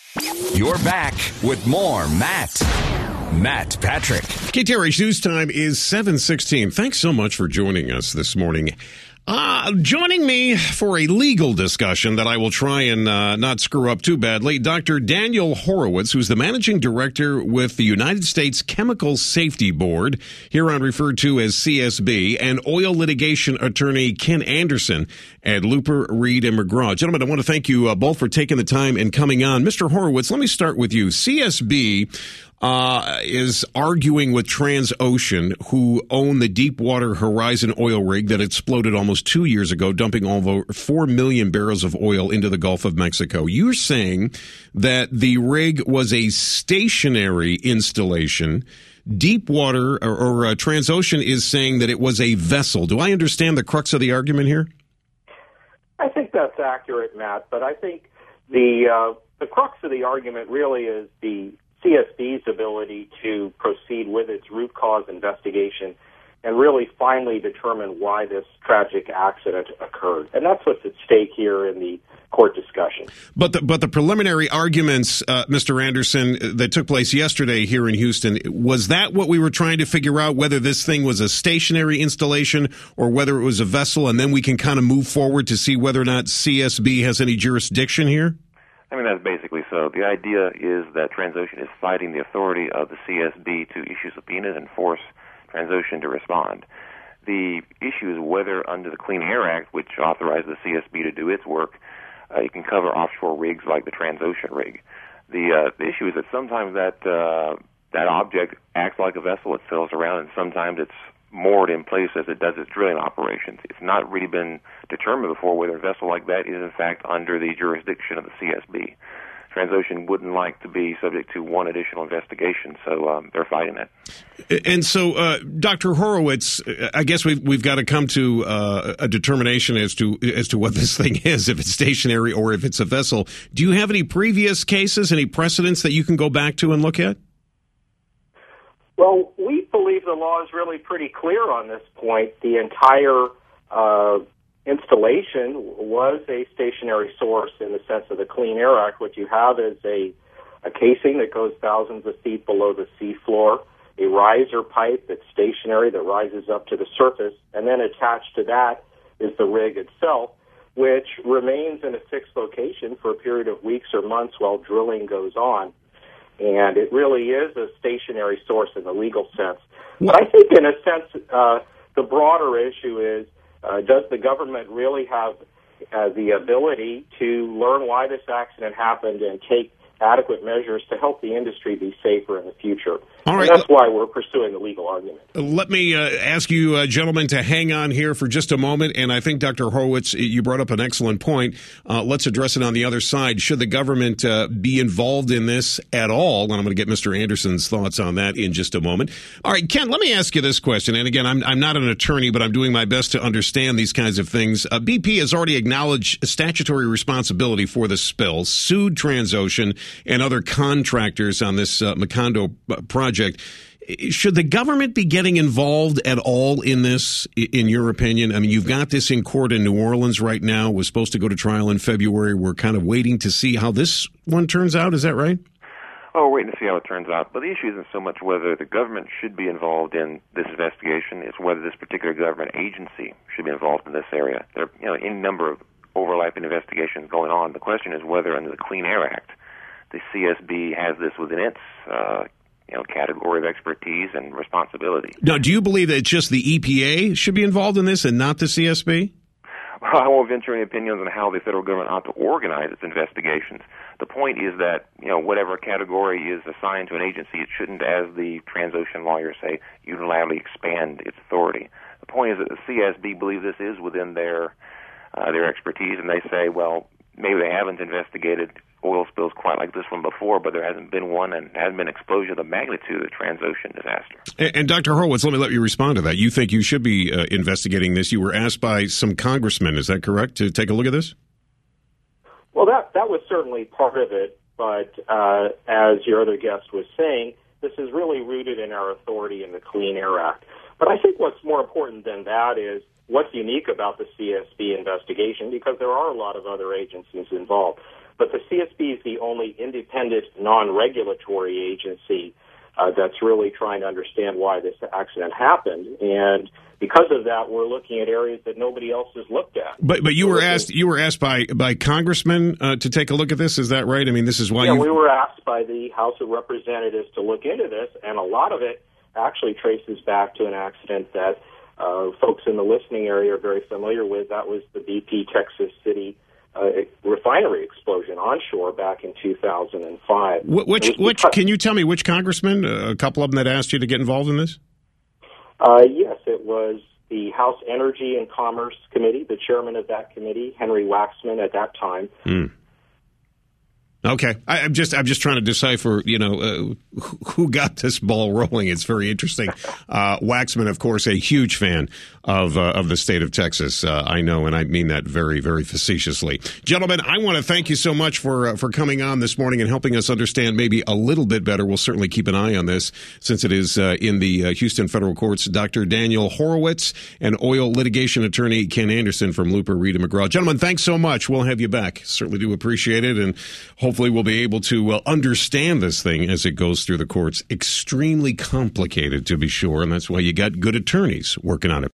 You're back with more Matt Patrick. KTRH News Time is 7:16. Thanks so much for joining us this morning. Joining me for a legal discussion that I will try and not screw up too badly, Dr. Daniel Horowitz, who's the managing director with the United States Chemical Safety Board, hereon referred to as CSB, and oil litigation attorney Ken Anderson at Looper, Reed & McGraw. Gentlemen, I want to thank you both for taking the time and coming on. Mr. Horowitz, let me start with you. CSB is arguing with Transocean, who own the Deepwater Horizon oil rig that exploded almost 2 years ago, dumping over 4 million barrels of oil into the Gulf of Mexico. You're saying that the rig was a stationary installation. Deepwater or Transocean is saying that it was a vessel. Do I understand the crux of the argument here? I think that's accurate, Matt, but I think the crux of the argument really is the CSB's ability to proceed with its root cause investigation and really finally determine why this tragic accident occurred. And that's what's at stake here in the court discussion. But the preliminary arguments, Mr. Anderson, that took place yesterday here in Houston, was that what we were trying to figure out, whether this thing was a stationary installation or whether it was a vessel, and then we can kind of move forward to see whether or not CSB has any jurisdiction here? I mean, that's basically so. The idea is that Transocean is citing the authority of the CSB to issue subpoenas and force Transocean to respond. The issue is whether under the Clean Air Act, which authorizes the CSB to do its work, it can cover offshore rigs like the Transocean rig. The issue is that sometimes that object acts like a vessel. It sails around, and sometimes it's moored in place as it does its drilling operations. It's not really been determined before whether a vessel like that is in fact under the jurisdiction of the CSB. Transocean wouldn't like to be subject to one additional investigation, so they're fighting that. And so, Dr. Horowitz, I guess we've got to come to a determination as to what this thing is, if it's stationary or if it's a vessel. Do you have any previous cases, any precedents that you can go back to and look at? Well, we believe the law is really pretty clear on this point. The entire installation was a stationary source in the sense of the Clean Air Act. What you have is a casing that goes thousands of feet below the seafloor, a riser pipe that's stationary that rises up to the surface, and then attached to that is the rig itself, which remains in a fixed location for a period of weeks or months while drilling goes on. And it really is a stationary source in the legal sense. But I think in a sense, the broader issue is, does the government really have the ability to learn why this accident happened and take adequate measures to help the industry be safer in the future? All right. And that's why we're pursuing the legal argument. Let me ask you, gentlemen, to hang on here for just a moment. And I think, Dr. Horowitz, you brought up an excellent point. Let's address it on the other side. Should the government be involved in this at all? And I'm going to get Mr. Anderson's thoughts on that in just a moment. All right, Ken, let me ask you this question. And again, I'm not an attorney, but I'm doing my best to understand these kinds of things. BP has already acknowledged statutory responsibility for the spill, sued Transocean and other contractors on this Macondo project. Should the government be getting involved at all in this, in your opinion? I mean, you've got this in court in New Orleans right now. We're supposed to go to trial in February. We're kind of waiting to see how this one turns out. Is that right? Oh, we're waiting to see how it turns out. But the issue isn't so much whether the government should be involved in this investigation. It's whether this particular government agency should be involved in this area. There are any number of overlapping investigations going on. The question is whether under the Clean Air Act, the CSB has this within its category of expertise and responsibility. Now, do you believe that it's just the EPA should be involved in this and not the CSB? Well, I won't venture any opinions on how the federal government ought to organize its investigations. The point is that, whatever category is assigned to an agency, it shouldn't, as the Transocean lawyers say, unilaterally expand its authority. The point is that the CSB believes this is within their expertise, and they say, well, maybe they haven't investigated oil spills quite like this one before, but there hasn't been one and hasn't been exposure of the magnitude of the Transocean disaster. And Dr. Horowitz, let you respond to that. You think you should be investigating this. You were asked by some congressmen, is that correct, to take a look at this? Well, that was certainly part of it, but as your other guest was saying, this is really rooted in our authority in the Clean Air Act. But I think what's more important than that is what's unique about the CSB investigation, because there are a lot of other agencies involved. But the CSB is the only independent, non-regulatory agency that's really trying to understand why this accident happened. And because of that, we're looking at areas that nobody else has looked at. But you were asked by congressmen to take a look at this. Is that right? I mean, this is why we were asked by the House of Representatives to look into this, and a lot of it actually traces back to an accident that folks in the listening area are very familiar with. That was the BP Texas City refinery explosion onshore back in 2005. Which can you tell me which congressman, a couple of them that asked you to get involved in this? Yes, it was the House Energy and Commerce Committee, the chairman of that committee, Henry Waxman, at that time. Okay, I'm just trying to decipher, who got this ball rolling. It's very interesting. Waxman, of course, a huge fan of the state of Texas. I know, and I mean that very, very facetiously. Gentlemen, I want to thank you so much for coming on this morning and helping us understand maybe a little bit better. We'll certainly keep an eye on this since it is in the Houston federal courts. Dr. Daniel Horowitz and oil litigation attorney Ken Anderson from Looper, Reed & McGraw. Gentlemen, thanks so much. We'll have you back. Certainly do appreciate it, and hopefully we'll be able to understand this thing as it goes through the courts. Extremely complicated, to be sure, and that's why you got good attorneys working on it.